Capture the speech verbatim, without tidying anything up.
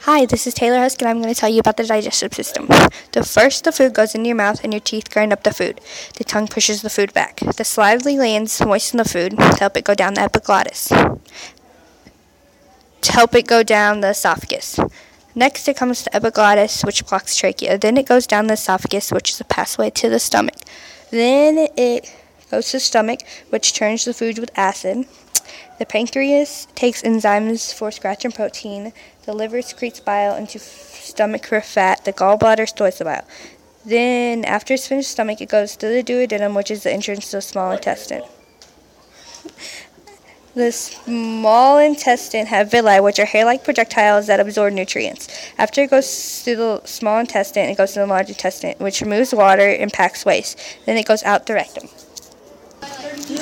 Hi, this is Taylor Husk, and I'm going to tell you about the digestive system. The first, the food goes into your mouth, and your teeth grind up the food. The tongue pushes the food back. The saliva glands moisten the food to help it go down the epiglottis, to help it go down the esophagus. Next, it comes to epiglottis, which blocks trachea. Then it goes down the esophagus, which is a pathway to the stomach. Then it goes to the stomach, which turns the food with acid. The pancreas takes enzymes for scratching protein. The liver secretes bile into f- stomach for fat. The gallbladder stores the bile. Then, after it's finished stomach, it goes to the duodenum, which is the entrance to the small intestine. The small intestine have villi, which are hair-like projectiles that absorb nutrients. After it goes through the small intestine, it goes to the large intestine, which removes water and packs waste. Then it goes out the rectum.